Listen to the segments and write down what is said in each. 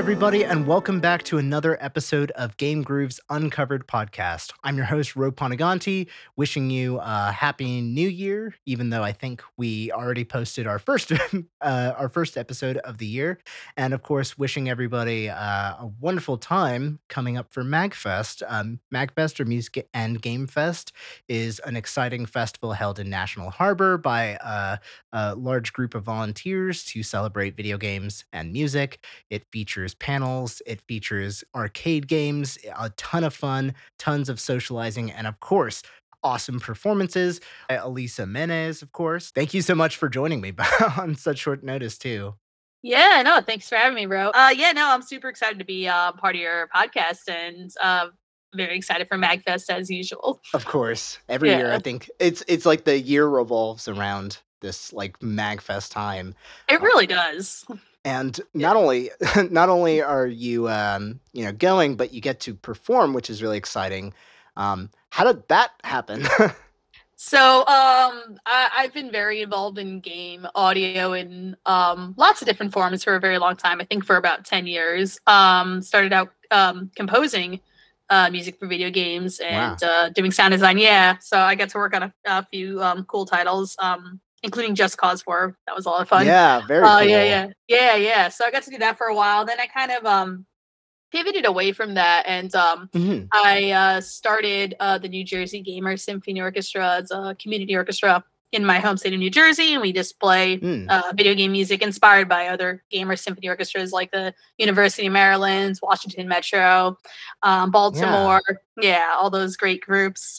everybody, and welcome back to another episode of Game Groove's Uncovered podcast. I'm your host, Ro Panaganti, wishing you a happy new year, even though I think we already posted our first our first episode of the year. And of course, wishing everybody a wonderful time coming up for MagFest. MagFest, or Music and Game Fest, is an exciting festival held in National Harbor by a large group of volunteers to celebrate video games and music. It features panels, it features arcade games, a ton of fun, tons of socializing, and of course, awesome performances. Elisa Menez, of course. Thank you so much for joining me on such short notice, too. Yeah, no, thanks for having me, bro. I'm super excited to be part of your podcast and very excited for MagFest as usual. Of course. Every year, I think it's like the year revolves around this like MagFest time. It really does. And not only are you going, but you get to perform, which is really exciting. How did that happen? So I've been very involved in game audio in lots of different forms for a very long time. I think for about 10 years. Started out composing music for video games and doing sound design. Yeah, so I got to work on a few cool titles. Including Just Cause 4. That was a lot of fun. Yeah, very cool. Yeah. So I got to do that for a while. Then I kind of pivoted away from that, and I started the New Jersey Gamer Symphony Orchestra. It's a community orchestra in my home state of New Jersey, and we just play video game music inspired by other Gamer Symphony Orchestras like the University of Maryland, Washington Metro, Baltimore. Yeah, all those great groups.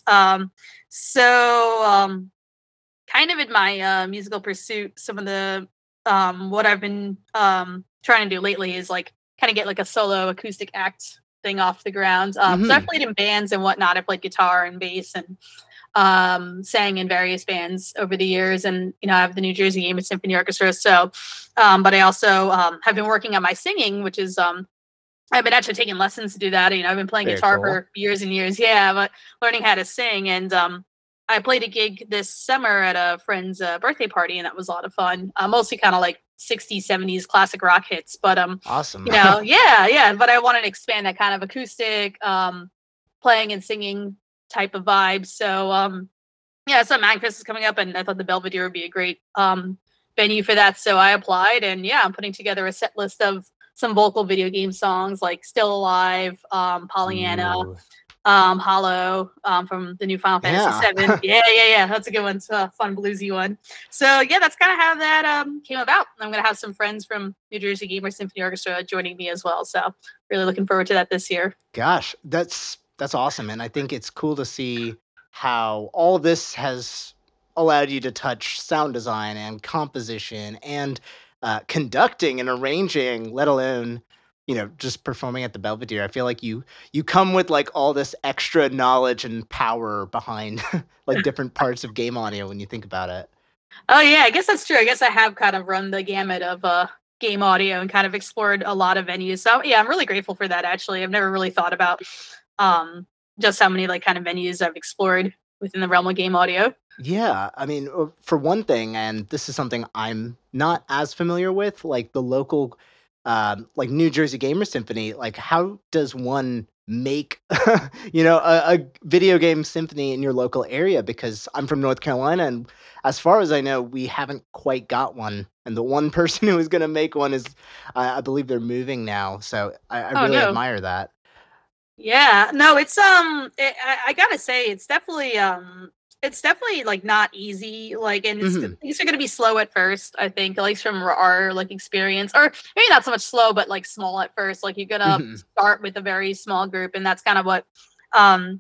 Kind of in my musical pursuit, some of the what I've been trying to do lately is like kind of get like a solo acoustic act thing off the ground. So I've played in bands and whatnot. I played guitar and bass and sang in various bands over the years. And I have the New Jersey Gamer Symphony Orchestra. So, but I also have been working on my singing, which is I've been actually taking lessons to do that. I've been playing guitar for years and years. Yeah, but learning how to sing and I played a gig this summer at a friend's birthday party, and that was a lot of fun. Mostly kind of like 60s, 70s classic rock hits, but awesome. Yeah. But I wanted to expand that kind of acoustic, playing and singing type of vibe. So so MagFest is coming up, and I thought the Belvedere would be a great venue for that. So I applied, and I'm putting together a set list of some vocal video game songs like "Still Alive," "Pollyanna." Ooh. Hollow from the new Final Fantasy VII. Yeah. That's a good one. It's a fun bluesy one. So that's kind of how that came about. I'm going to have some friends from New Jersey Gamer Symphony Orchestra joining me as well. So really looking forward to that this year. Gosh, that's awesome. And I think it's cool to see how all this has allowed you to touch sound design and composition and conducting and arranging, let alone just performing at the Belvedere. I feel like you come with like all this extra knowledge and power behind like different parts of game audio when you think about it. Oh yeah, I guess that's true. I guess I have kind of run the gamut of game audio and kind of explored a lot of venues. So yeah, I'm really grateful for that actually. I've never really thought about just how many like kind of venues I've explored within the realm of game audio. Yeah, I mean, for one thing, and this is something I'm not as familiar with, like the local like New Jersey Gamer Symphony, like how does one make a video game symphony in your local area? Because I'm from North Carolina, and as far as I know, we haven't quite got one. And the one person who is going to make one is, I believe they're moving now. So I really admire that. Yeah, no, it's I gotta say it's definitely like not easy, like, and things are going to be slow at first, I think, at least from our like experience, or maybe not so much slow, but like small at first. Like you're going to start with a very small group, and that's kind of what I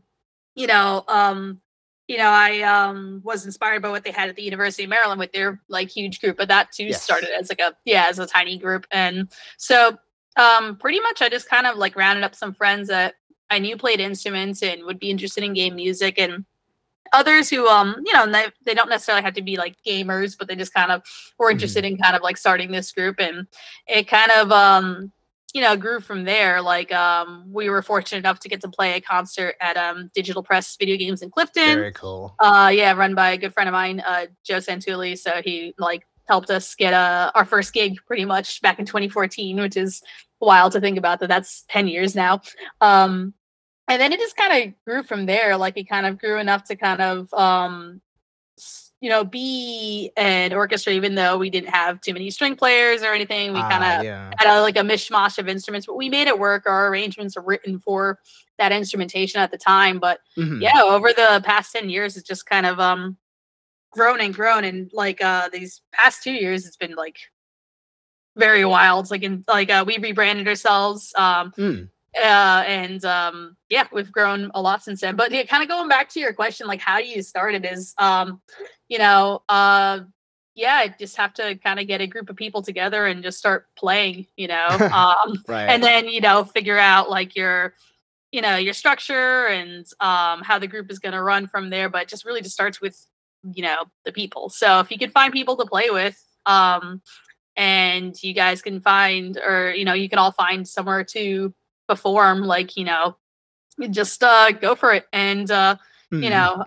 was inspired by what they had at the University of Maryland with their like huge group, but that too started as like as a tiny group. And so pretty much I just kind of like rounded up some friends that I knew played instruments and would be interested in game music, and others who they don't necessarily have to be like gamers, but they just kind of were interested in kind of like starting this group, and it kind of grew from there. Like we were fortunate enough to get to play a concert at Digital Press Video Games in Clifton. Very cool. Run by a good friend of mine, Joe Santulli. So he like helped us get our first gig pretty much back in 2014, which is wild to think about that that's 10 years now. And then it just kind of grew from there. Like it kind of grew enough to kind of be an orchestra, even though we didn't have too many string players or anything. We kind of Yeah. had like a mishmash of instruments, but we made it work. Our arrangements are written for that instrumentation at the time. But Mhm. yeah, over the past 10 years, it's just kind of grown and grown. And like these past 2 years, it's been like very wild. Like we rebranded ourselves. Mm. And yeah, we've grown a lot since then. But yeah, kind of going back to your question, like how do you start it is you know, yeah, I just have to kind of get a group of people together and just start playing, Right. and then, figure out like your structure and how the group is going to run from there. But just really just starts with, the people. So if you can find people to play with, and you guys can find, or, you can all find somewhere to perform, like, just go for it. And, you Mhm. know,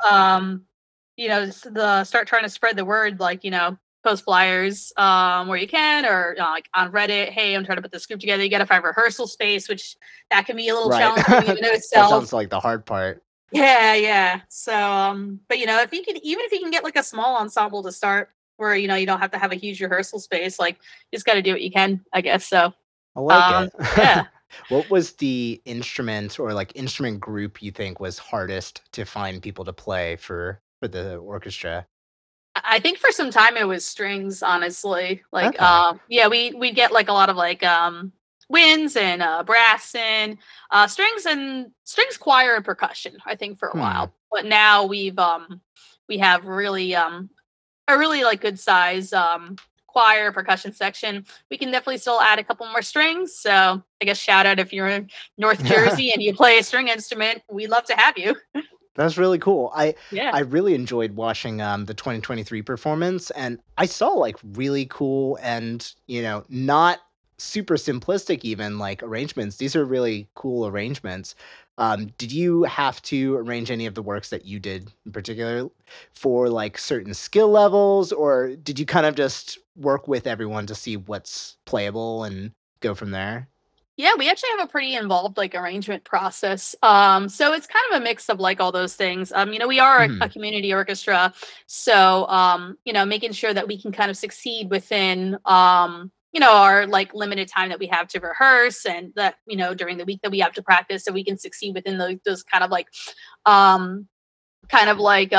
start trying to spread the word, like, post flyers where you can, or like on Reddit. Hey, I'm trying to put this group together. You got to find rehearsal space, which that can be a little Right. challenging in and of That itself. sounds like the hard part. Yeah, yeah. So, but if you can, even if you can get like a small ensemble to start, where you don't have to have a huge rehearsal space, like you just got to do what you can, I guess. So, I like it. yeah. What was the instrument or, like, instrument group you think was hardest to find people to play for the orchestra? I think for some time it was strings, honestly. Like, Okay. yeah, we get like a lot of like winds and brass and strings, choir, and percussion. I think for a Hmm. while, but now we have really a really like good size choir percussion section. We can definitely still add a couple more strings. So I guess shout out if you're in North Jersey and you play a string instrument, we'd love to have you. That's really cool. Yeah. I really enjoyed watching, the 2023 performance, and I saw, like, really cool and, not super simplistic even, like, arrangements. These are really cool arrangements. Did you have to arrange any of the works that you did in particular for, like, certain skill levels, or did you kind of just work with everyone to see what's playable and go from there? Yeah, we actually have a pretty involved like arrangement process. So it's kind of a mix of like all those things. We are a Mhm. community orchestra, so making sure that we can kind of succeed within our like limited time that we have to rehearse, and that during the week that we have to practice, so we can succeed within those um kind of like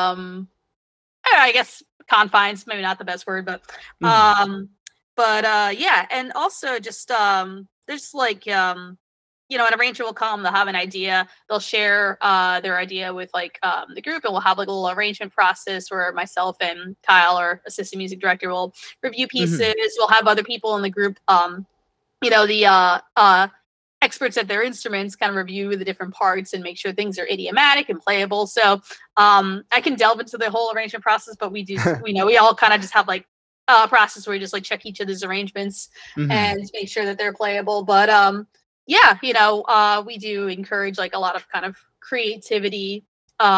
I guess confines, maybe not the best word, Mhm. yeah, and also just there's like an arranger will come, they'll have an idea, they'll share their idea with like the group, and we'll have like a little arrangement process where myself and Kyle, our assistant music director, will review Mhm. pieces. We'll have other people in the group, the experts at their instruments, kind of review the different parts and make sure things are idiomatic and playable. So I can delve into the whole arrangement process, but we all kind of just have like a process where we just like check each of these arrangements Mhm. and make sure that they're playable. But yeah, we do encourage like a lot of kind of creativity.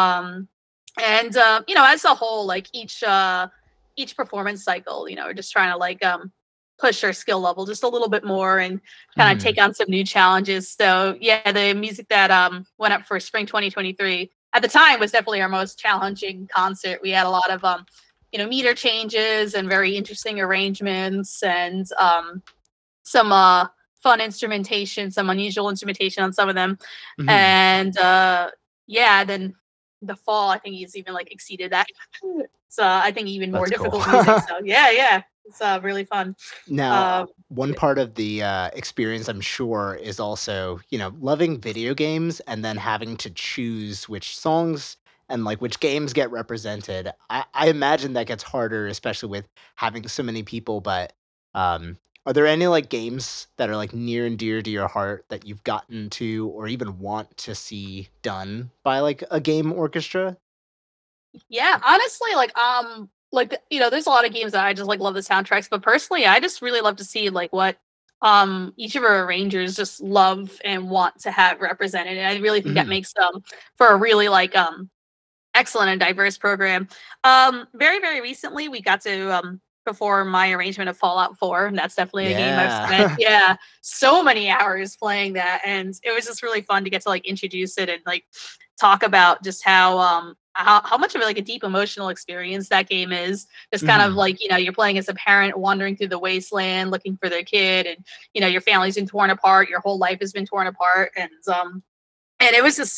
And as a whole, like each performance cycle, we're just trying to like push our skill level just a little bit more and kind of Mhm. take on some new challenges. So yeah, the music that went up for spring 2023 at the time was definitely our most challenging concert. We had a lot of meter changes and very interesting arrangements, and some fun instrumentation, some unusual instrumentation on some of them. Mhm. And yeah, then the fall, I think he's even like exceeded that. So I think even more That's cool. difficult music. So yeah, yeah, it's really fun. Now, Um, one part of the, experience, I'm sure, is also, loving video games and then having to choose which songs and, like, which games get represented. I imagine that gets harder, especially with having so many people, but, are there any, like, games that are, like, near and dear to your heart that you've gotten to or even want to see done by, like, a game orchestra? yeah, honestly, there's a lot of games that I just like love the soundtracks, but personally, I just really love to see like what each of our arrangers just love and want to have represented. And I really think that Mhm. makes them for a really like excellent and diverse program. Very, very recently, we got to perform my arrangement of Fallout 4, and that's definitely a game I've spent, Yeah. so many hours playing that, and it was just really fun to get to, like, introduce it and, like, talk about just how much of, like, a deep emotional experience that game is. Just kind of Mhm. like, you're playing as a parent wandering through the wasteland looking for their kid, and, your family's been torn apart, your whole life has been torn apart, and it was just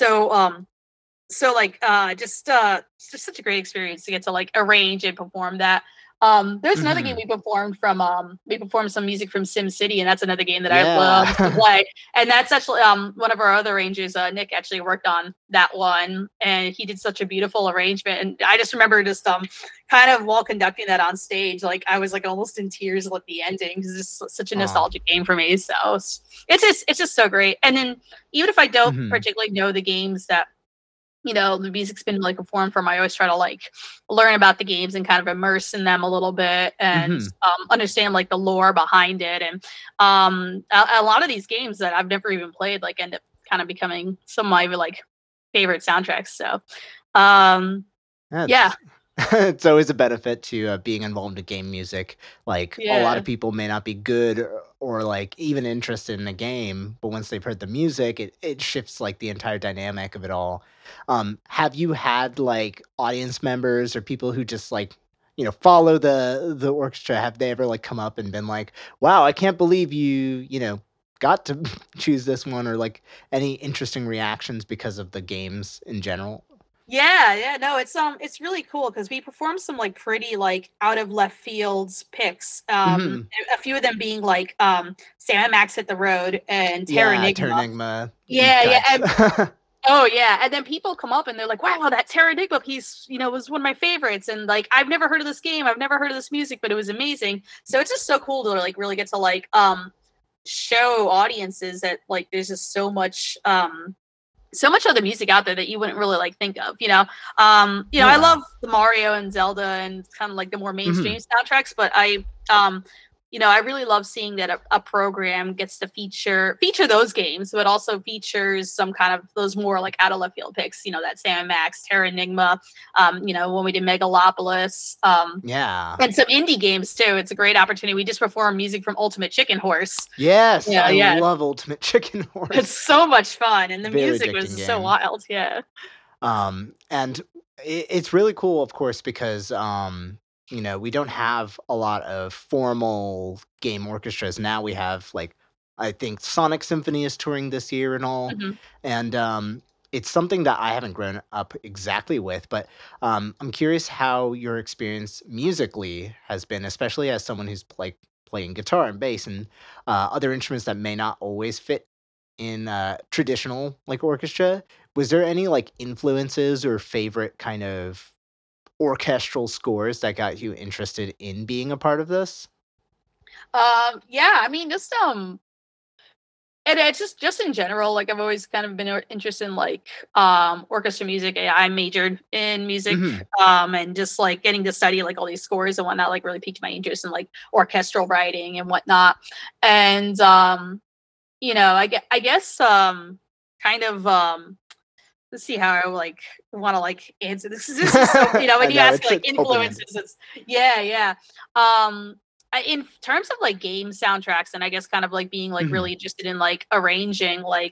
so like just such a great experience to get to like arrange and perform that. There's another game Mhm. we performed some music from Sim City, and that's another game that I love to Yeah. play. And that's actually one of our other arrangers, Nick, actually worked on that one, and he did such a beautiful arrangement. And I just remember just kind of while conducting that on stage, like I was like almost in tears at the ending because it's just such a Aw. nostalgic game for me. So it's just so great. And then even if I don't Mhm. particularly know the games that the music's been like performed from, I always try to like learn about the games and kind of immerse in them a little bit and Mhm. understand like the lore behind it. And a lot of these games that I've never even played like end up kind of becoming some of my like favorite soundtracks. So um, yeah, That's it's always a benefit to, being involved in game music. Like, a lot yeah. of people may not be good or, like, even interested in a game, but once they've heard the music, it shifts, like, the entire dynamic of it all. Have you had, like, audience members or people who just, like, follow the orchestra? Have they ever, like, come up and been like, "Wow, I can't believe you got to choose this one," or, like, any interesting reactions because of the games in general? Yeah, yeah, no, it's really cool because we performed some like pretty like out of left fields picks. Mhm. A few of them being like Sam and Max Hit the Road and Terra Yeah, Enigma. Terranigma deep Yeah, yeah, cuts. and oh yeah, and then people come up and they're like, "Wow, that Terra Enigma piece, was one of my favorites." And like, I've never heard of this game, I've never heard of this music, but it was amazing. So it's just so cool to like really get to like show audiences that like there's just so much other music out there that you wouldn't really like think of, I Yeah. love the Mario and Zelda and kind of like the more mainstream Mhm. soundtracks, but I really love seeing that a program gets to feature those games, but also features some kind of those more like out of left field picks, that Sam and Max, Terra Enigma, when we did Megalopolis, Yeah. and some indie games too. It's a great opportunity. We just performed music from Ultimate Chicken Horse. Yes, Yeah, I yeah. love Ultimate Chicken It's Horse. so much fun, and the Very music addicting was so game. wild. Yeah. And it's really cool, of course, because, we don't have a lot of formal game orchestras. Now we have, like, I think Sonic Symphony is touring this year and all, Mhm. and, it's something that I haven't grown up exactly with, but, I'm curious how your experience musically has been, especially as someone who's, like, playing guitar and bass and, other instruments that may not always fit in, traditional, like, orchestra. Was there any, like, influences or favorite kind of orchestral scores that got you interested in being a part of this? Yeah, I mean, and it's just in general, like I've always kind of been interested in like orchestra music. I majored in music, Mhm. and just like getting to study like all these scores and whatnot, like really piqued my interest in like orchestral writing and whatnot. And I guess kind of let's see how I like want to like answer this. This is so when I you know, ask it's like an open-ended. influences, it's yeah, yeah. In terms of like game soundtracks, and I guess kind of like being like Mhm. really interested in like arranging, like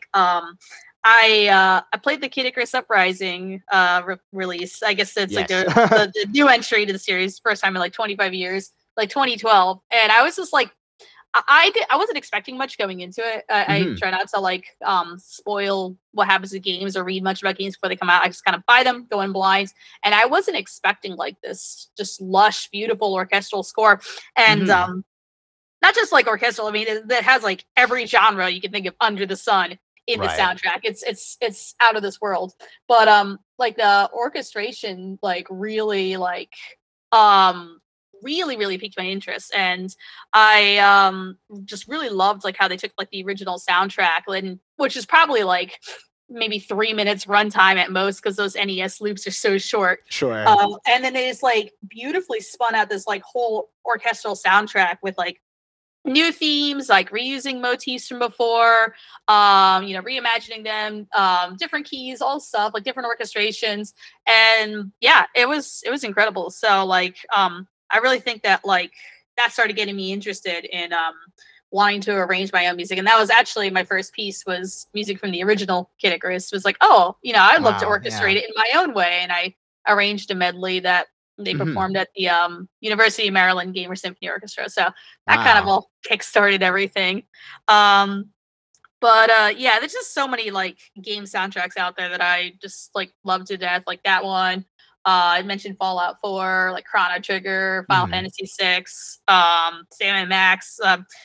I played the Kid Icarus Uprising release. I guess it's like Yes. the new entry to the series, first time in like 25 years, like 2012, and I was just like I wasn't expecting much going into it. I Mhm. try not to like spoil what happens to games or read much about games before they come out. I just kind of buy them, go in blind, and I wasn't expecting like this just lush, beautiful orchestral score, and Mhm. not just like orchestral. I mean, that has like every genre you can think of under the sun in the Right. soundtrack. It's out of this world, but like the orchestration, like really like um really piqued my interest, and I just really loved like how they took like the original soundtrack, and which is probably like maybe 3 minutes runtime at most because those NES loops are so short. Sure. And then they just like beautifully spun out this like whole orchestral soundtrack with like new themes, like reusing motifs from before, reimagining them, different keys, all stuff, like different orchestrations. And yeah, it was incredible. So like I really think that like that started getting me interested in wanting to arrange my own music. And that was actually my first piece was music from the original Kid Icarus. Was like, oh, I'd love to Wow. orchestrate Yeah. it in my own way. And I arranged a medley that they Hmm. performed at the University of Maryland Gamer Symphony Orchestra. So that kind of Wow. all kickstarted everything. Um, but yeah, there's just so many like game soundtracks out there that I just like love to death. Like that one. I mentioned Fallout 4, like Chrono Trigger, Final Hmm. Fantasy 6, Sam Max,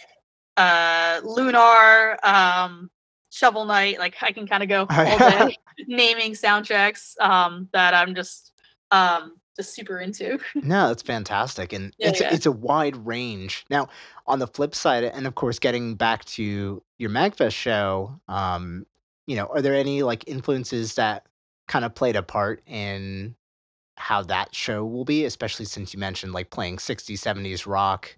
Lunar, Shovel Knight. Like I can kind of go all day naming soundtracks that I'm just super into. No, that's fantastic, and Yeah, yeah. it's a wide range. Now, on the flip side, and of course, getting back to your Magfest show, are there any like influences that kind of played a part in how that show will be, especially since you mentioned like playing 60s, 70s rock,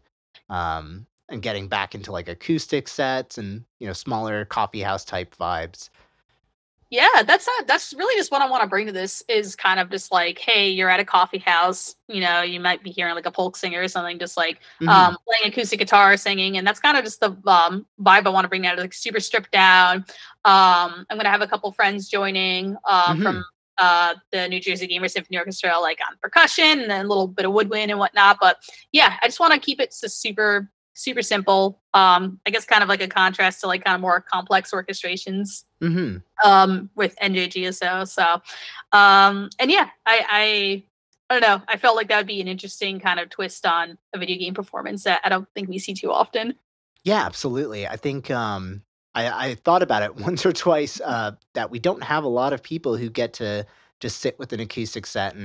and getting back into like acoustic sets and smaller coffee house type vibes. Yeah, that's really just what I want to bring to this is kind of just like, hey, you're at a coffee house, you might be hearing like a folk singer or something, just like Hmm. playing acoustic guitar, singing, and that's kind of just the vibe I want to bring out, like super stripped down. I'm gonna have a couple friends joining from Hmm. the New Jersey Gamer Symphony Orchestra, like on percussion and then a little bit of woodwind and whatnot. But yeah, I just want to keep it so super simple. I guess kind of like a contrast to like kind of more complex orchestrations Hmm. with NJGSO. So, and yeah, I don't know. I felt like that would be an interesting kind of twist on a video game performance that I don't think we see too often. Yeah, absolutely. I think I thought about it once or twice that we don't have a lot of people who get to just sit with an acoustic set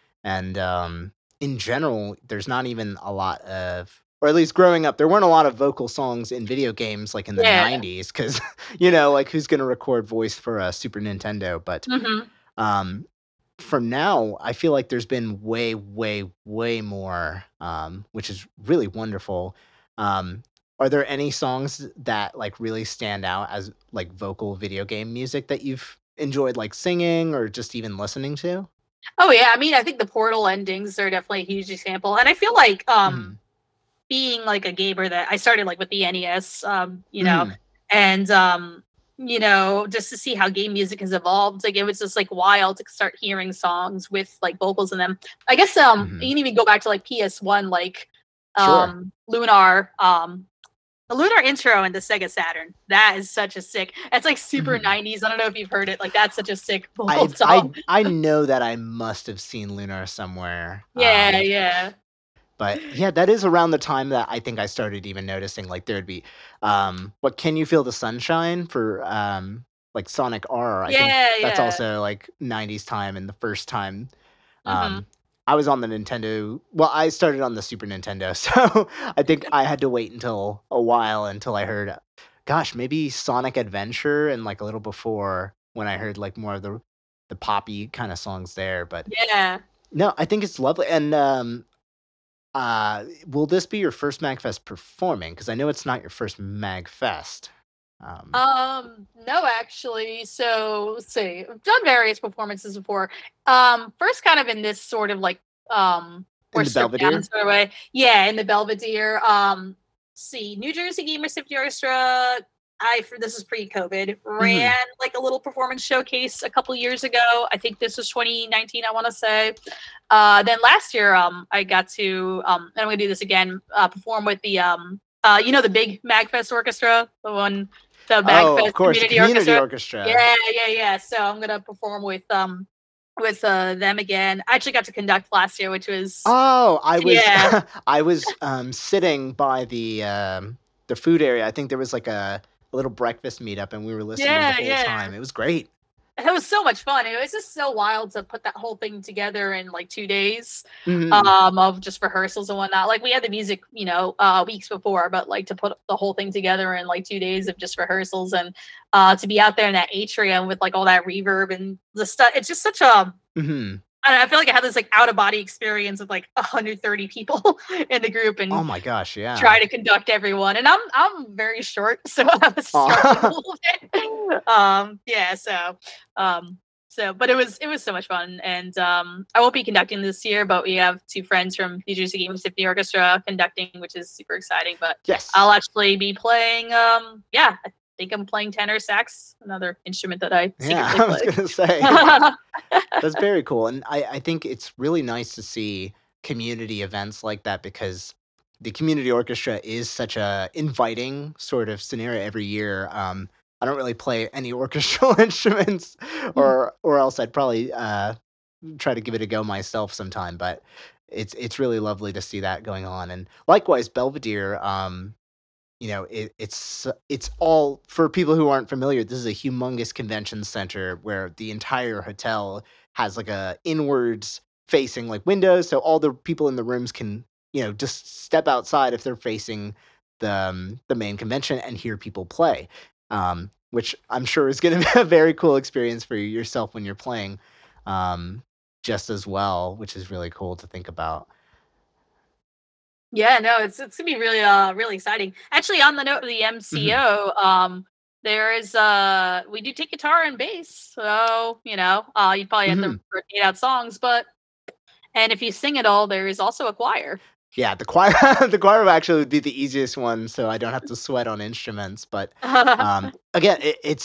and in general, there's not even a lot of, or at least growing up, there weren't a lot of vocal songs in video games like in the Yeah. 90s because like who's going to record voice for a Super Nintendo? But Hmm. um, from now, I feel like there's been way, way, way more, which is really wonderful. Are there any songs that like really stand out as like vocal video game music that you've enjoyed like singing or just even listening to? Oh yeah. I mean, I think the Portal endings are definitely a huge example, and I feel like Mhm. being like a gamer that I started like with the NES, Mhm. and just to see how game music has evolved, like it was just like wild to start hearing songs with like vocals in them. I guess you Mhm. can even go back to like PS1, like Sure. Lunar, the Lunar intro in the Sega Saturn. That is such a sick. It's like super Mhm. 90s. I don't know if you've heard it. Like that's such a sick vocal I song. I I know that I must have seen Lunar somewhere. Yeah, yeah. But yeah, that is around the time that I think I started even noticing, like, there'd be, what "Can You Feel the Sunshine" for, like, Sonic R. I think Yeah, that's yeah. also, like, 90s time and the first time, Mhm. I was on the Nintendo well, I started on the Super Nintendo, so I think I had to wait until a while until I heard, gosh, maybe Sonic Adventure and, like, a little before when I heard, like, more of the poppy kinda songs there, but Yeah. no, I think it's lovely, and, will this be your first MagFest performing? Because I know it's not your first MagFest. Um, No, actually. So let's see. I've done various performances before. First kind of in this sort of like in more the stripped down Belvedere? sort of way. Yeah, in the Belvedere. See, New Jersey Gamer Symphony Orchestra. For this is pre-COVID, ran Mhm, like a little performance showcase a couple years ago. I think this was 2019, I want to say. Then last year, I got to and I'm gonna do this again, perform with the the big Magfest orchestra, the oh, Magfest of course, the Community community Orchestra. orchestra. Yeah, yeah, yeah. So I'm gonna perform with them again. I actually got to conduct last year, which was Oh, I was yeah, I was, sitting by the food area. I think there was, like, a little breakfast meetup, and we were listening the yeah, whole yeah. time. It was great. It was so much fun. It was just so wild to put that whole thing together in like 2 days Mhm, of just rehearsals and whatnot. Like we had the music, weeks before, but like to put the whole thing together in like 2 days of just rehearsals and to be out there in that atrium with like all that reverb and the stuff. It's just such a mhm. I don't know, I feel like I had this like out of body experience with like 130 people in the group Oh and my gosh, yeah. try to conduct everyone. And I'm very short, so I was struggling a Aw. little bit. Yeah, so um So, but it was so much fun, and I won't be conducting this year, but we have two friends from New Jersey Game Symphony Orchestra conducting, which is super exciting. But Yes. I'll actually be playing. Yeah, I think I'm playing tenor sax, another instrument that I Yeah, secretly I was play. gonna say. That's very cool, and I think it's really nice to see community events like that because the community orchestra is such a inviting sort of scenario every year. I don't really play any orchestral instruments, or else I'd probably try to give it a go myself sometime. But it's really lovely to see that going on, and likewise Belvedere. It's all for people who aren't familiar. This is a humongous convention center where the entire hotel has like a inwards facing like windows, so all the people in the rooms can just step outside if they're facing the main convention and hear people play, which I'm sure is going to be a very cool experience for yourself when you're playing, um, just as well, which is really cool to think about. Yeah, no, it's gonna be really really exciting. Actually, on the note of the Hmm. MCO, there is we do take guitar and bass, so you probably have Hmm. to rotate out songs, but and if you sing it all, there is also a choir. Yeah, the choir the choir actually would be the easiest one, so I don't have to sweat on instruments, but, again,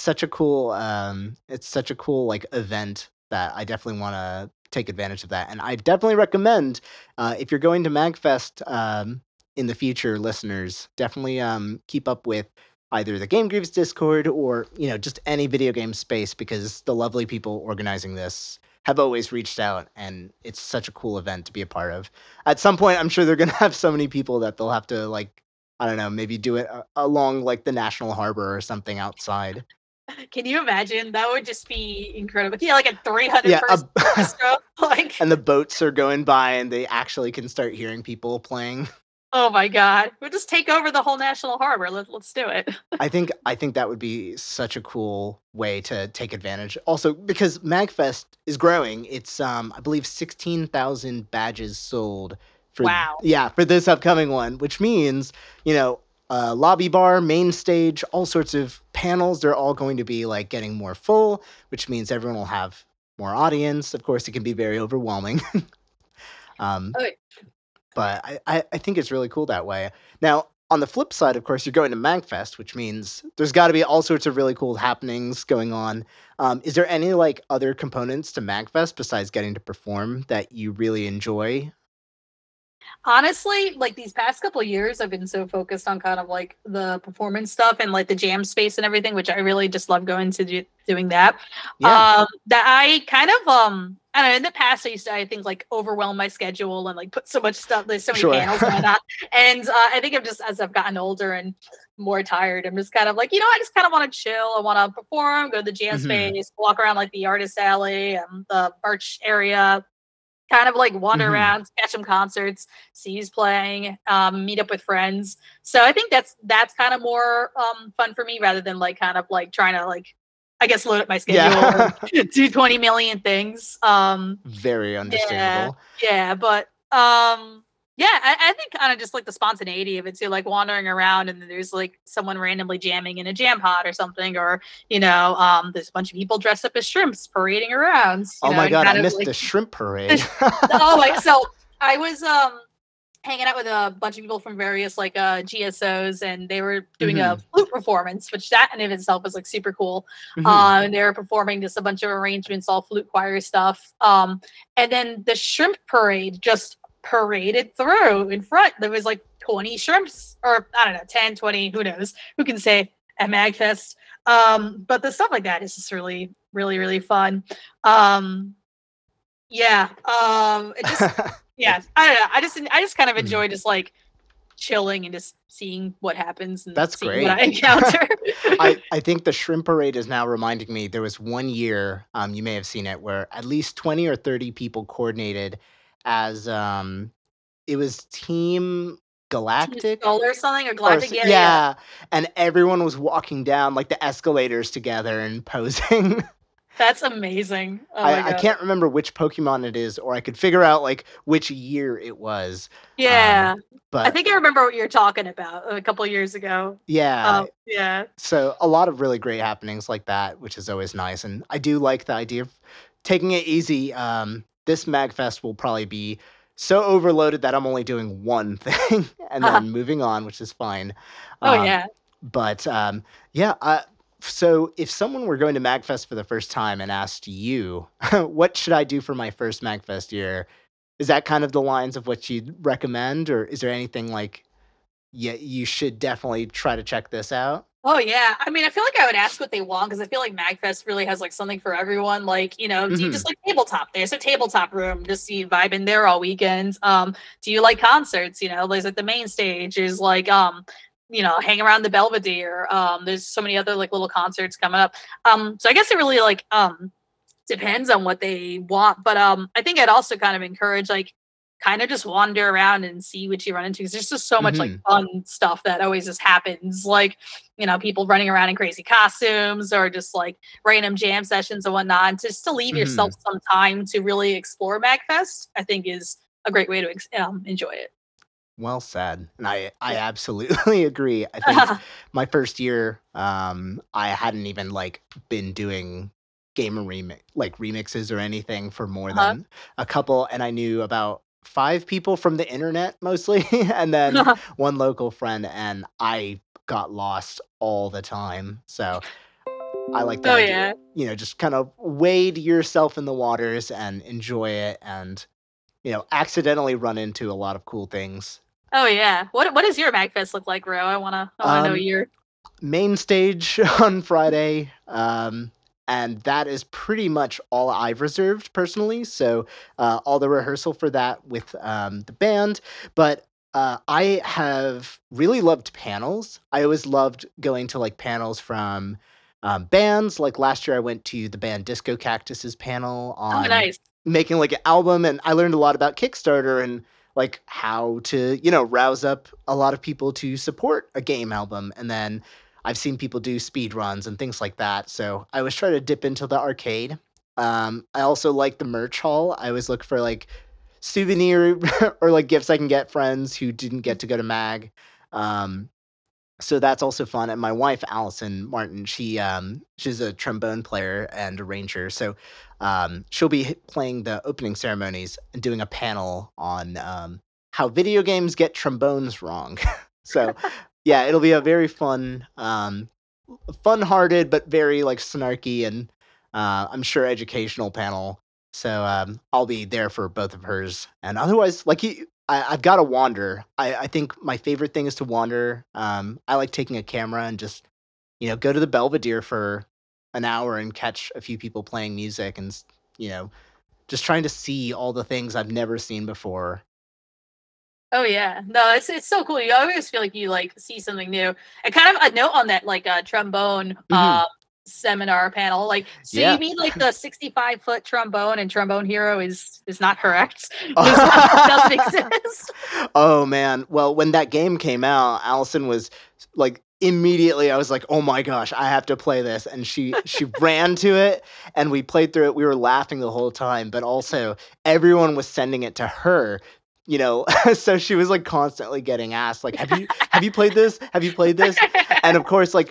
it's such a cool, like, event that I definitely wanna take advantage of that, and I definitely recommend, if you're going to MagFest, in the future, listeners, definitely, keep up with either the Game Grooves Discord or, just any video game space because the lovely people organizing this have always reached out, and it's such a cool event to be a part of. At some point, I'm sure they're gonna have so many people that they'll have to, like, I don't know, maybe do it along, like, the National Harbor or something outside. Can you imagine? That would just be incredible. Yeah, like a 300 Yeah, person orchestra. Like, and the boats are going by, and they actually can start hearing people playing. oh my god, we'll just take over the whole National Harbor. Let's do it. I think that would be such a cool way to take advantage. Also, because MagFest is growing, it's I believe 16,000 badges sold for Wow. for this upcoming one, which means, lobby bar, main stage, all sorts of panels, they're all going to be like getting more full, which means everyone will have more audience. Of course, it can be very overwhelming. um, Okay. but I think it's really cool that way. Now, on the flip side, of course, you're going to MagFest, which means there's got to be all sorts of really cool happenings going on. Is there any like other components to MagFest besides getting to perform that you really enjoy? Honestly, like these past couple years, I've been so focused on kind of like the performance stuff and like the jam space and everything, which I really just love going to doing that. Yeah. That I kind of I don't know. In the past, I used to I think like overwhelm my schedule and like put so much stuff. There's so many Sure. panels and whatnot. And I think I'm just as I've gotten older and more tired, I'm just kind of like I just kind of want to chill. I want to perform, go to the jam Hmm. space, walk around like the artist alley, the Birch area, kind of like wander Hmm. around, catch some concerts, see who's playing, meet up with friends. So I think that's kind of more fun for me rather than like kind of like trying to like I guess load up my schedule or Yeah. do 20 million things. Very Yeah, understandable. yeah, but yeah, I think kind of just like the spontaneity of it too, like wandering around and then there's like someone randomly jamming in a jam pod or something, or there's a bunch of people dressed up as shrimps parading around, Oh my and god, I kind of missed like the shrimp parade. the oh my so I was hanging out with a bunch of people from various like GSOs and they were doing a Hmm. flute performance, which that in of itself was like super cool. Hmm. And they were performing just a bunch of arrangements, all flute choir stuff. And then the shrimp parade just paraded through in front. There was like 20 shrimps, or I don't know, 10, 20, who knows? Who can say at MagFest? But the stuff like that is just really, really, really fun. Um, yeah. It just yeah, that's I don't know. I just kind of mhm. enjoy just like chilling and just seeing what happens and That's seeing what I great. encounter. I think the shrimp parade is now reminding me there was one year, you may have seen it, where at least 20 or 30 people coordinated as, it was Team Team Galactic Skull or something or or Galactic. Yeah, yeah, yeah. yeah, and everyone was walking down, like, the escalators together and posing. That's amazing. Oh my I god. can't remember which Pokemon it is, or I could figure out like which year it was. Um, Yeah. I but think I remember what you're talking about a couple years ago. yeah, Yeah. so a lot of really great happenings like that, which is always nice. And I do like the idea of taking it easy. This Magfest will probably be so overloaded that I'm only doing one thing and then moving on, which is fine. Oh Um, yeah. but yeah, so if someone were going to Magfest for the first time and asked you, what should I do for my first Magfest year? Is that kind of the lines of what you'd recommend, or is there anything like, yeah, you should definitely try to check this out? Oh yeah. I mean, I feel like I would ask what they want because I feel like Magfest really has like something for everyone. Like, do you just Hmm. like tabletop? There's a tabletop room. Just you vibe in there all weekend. Do you like concerts? There's like the main stage is like hang around the Belvedere. There's so many other like little concerts coming up. So I guess it really like depends on what they want. But I think I'd also kind of encourage like kind of just wander around and see what you run into because there's just so much like Hmm. fun stuff that always just happens. Like, people running around in crazy costumes or just like random jam sessions and whatnot. And just to leave yourself Hmm. some time to really explore MagFest, I think is a great way to enjoy it. Well said. And I Yeah. absolutely agree. I think my first year, I hadn't even like been doing remixes or anything for more Uh-huh. than a couple, and I knew about 5 people from the internet mostly, and then one local friend, and I got lost all the time. So I like the Oh idea, yeah. just kind of wade yourself in the waters and enjoy it and, accidentally run into a lot of cool things. Oh yeah. What does your MagFest look like, Ro? I wanna know Um, your. Main stage on Friday, and that is pretty much all I've reserved personally. So all the rehearsal for that with the band, but I have really loved panels. I always loved going to like panels from bands. Like last year, I went to the band Disco Cactus's panel Oh on nice. making like an album, and I learned a lot about Kickstarter and like how to rouse up a lot of people to support a game album. And then I've seen people do speed runs and things like that, so I always try to dip into the arcade. I also like the merch hall. I always look for like souvenir or like gifts I can get friends who didn't get to go to mag. um, so that's also fun. And my wife, Allison Martin, she's a trombone player and arranger. So she'll be playing the opening ceremonies and doing a panel on how video games get trombones wrong. So yeah, it'll be a very fun, fun-hearted but very like snarky and I'm sure educational panel. So I'll be there for both of hers. And otherwise, like I've got to wander. I think my favorite thing is to wander. I like taking a camera and just go to the Belvedere for an hour and catch a few people playing music and you know just trying to see all the things I've never seen before. Oh yeah. No, it's so cool. You always feel like you like see something new. And kind of a note on that like trombone Hmm. seminar panel. Like so you Yeah. mean like the 65-foot trombone and trombone hero is not correct? Doesn't exist. Oh man. Well, when that game came out, Allison was like immediately I was like, "Oh my gosh, I have to play this." And she ran to it and we played through it. We were laughing the whole time, but also everyone was sending it to her. So she was like constantly getting asked like, "Have you played this? Have you played this?" And of course like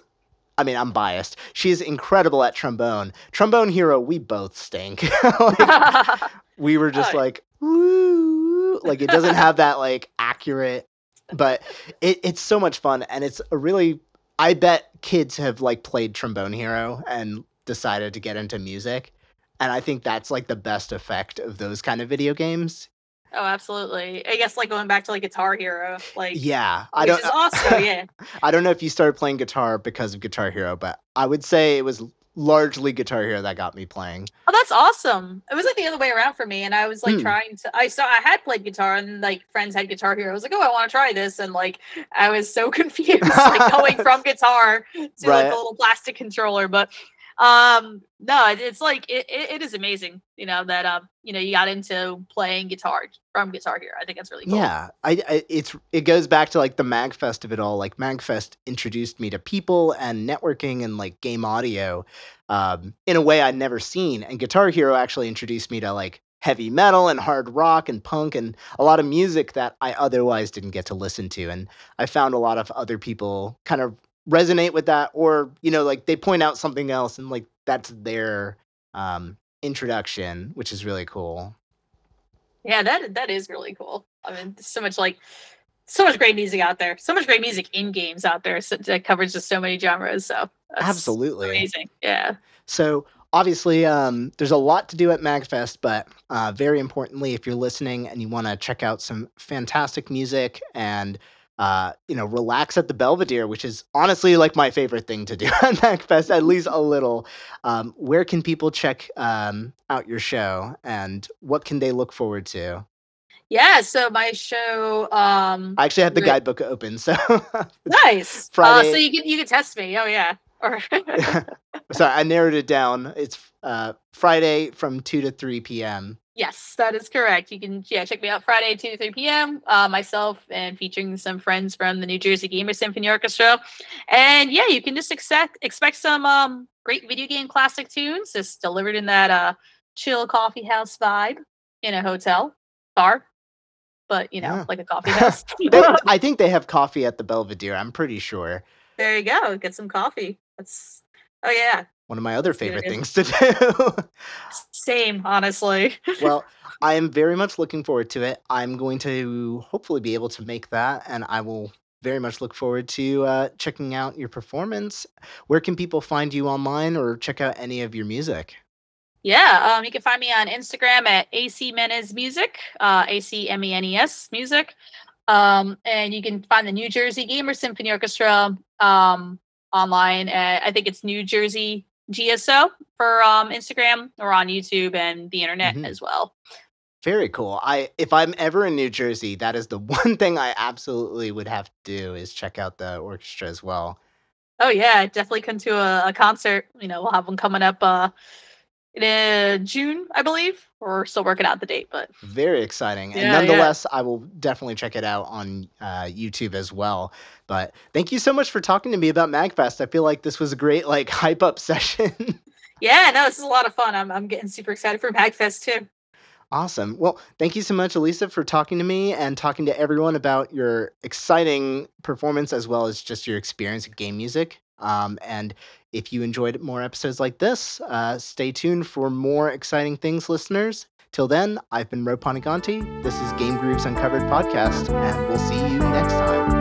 I mean, I'm biased. She's incredible at trombone. Trombone hero, we both stink. Like we were just Oh, like, "Woo." Like it doesn't have that like accurate, but it's so much fun and it's a really I bet kids have like played Trombone Hero and decided to get into music. And I think that's like the best effect of those kind of video games. oh, absolutely. I guess like going back to like Guitar Hero, like Yeah, which is also yeah. I don't know if you started playing guitar because of Guitar Hero, but I would say it was largely Guitar Hero that got me playing. Oh, that's awesome. It was like the other way around for me, and I was like Hmm. trying to. I had played guitar, and like friends had Guitar Hero. I was like, oh, I want to try this, and like I was so confused, like going from guitar to like Right. a little plastic controller. But No, it's like it is amazing, that you got into playing guitar from Guitar Hero. I think that's really cool. Yeah, it goes back to like the MagFest of it all. Like MagFest introduced me to people and networking and like game audio, in a way I'd never seen. And Guitar Hero actually introduced me to like heavy metal and hard rock and punk and a lot of music that I otherwise didn't get to listen to. And I found a lot of other people kind of resonate with that, or like they point out something else and like that's their introduction, which is really cool. Yeah, that is really cool. I mean, there's so much great music out there. So much great music in games out there that covers just so many genres. So that's Absolutely. amazing. Yeah. So obviously, there's a lot to do at MagFest, but very importantly, if you're listening and you want to check out some fantastic music and relax at the Belvedere, which is honestly like my favorite thing to do at MagFest, at least a little. Where can people check out your show, and what can they look forward to? Yeah, so my show, I actually have the re guidebook open, so nice. So Friday. you can test me. Oh, yeah. Or Sorry, I narrowed it down. It's Friday from 2 to 3 p.m. yes, that is correct. You can, yeah, check me out Friday, 2 to 3 PM, myself and featuring some friends from the New Jersey Gamer Symphony Orchestra. And, yeah, you can just expect some, great video game classic tunes just delivered in that, chill coffee house vibe in a hotel bar, but, Yeah. like a coffee house. I think they have coffee at the Belvedere, I'm pretty sure. There you go, get some coffee. That's oh, yeah, One of my other that's a good favorite idea. things to do. Same, honestly. Well, I am very much looking forward to it. I'm going to hopefully be able to make that, and I will very much look forward to checking out your performance. Where can people find you online or check out any of your music? Yeah, you can find me on Instagram at ACMenes Music, ACMENES Music. And you can find the New Jersey Gamer Symphony Orchestra online. I think it's New Jersey GSO for Instagram, or on YouTube and the internet Mhm. as well. Very cool. If I'm ever in New Jersey, that is the one thing I absolutely would have to do is check out the orchestra as well. Oh yeah, definitely come to a concert. We'll have one coming up in June, I believe. We're still working out the date, but Very exciting. And yeah, yeah. nonetheless, I will definitely check it out on YouTube as well. But thank you so much for talking to me about MagFest. I feel like this was a great like hype up session. Yeah, no, this is a lot of fun. I'm getting super excited for Magfest too. Awesome. Well, thank you so much, Elisa, for talking to me and talking to everyone about your exciting performance as well as just your experience with game music. And if you enjoyed more episodes like this, stay tuned for more exciting things, listeners. Till then, I've been Ro Paniganti. This is Game Grooves Uncovered Podcast, and we'll see you next time.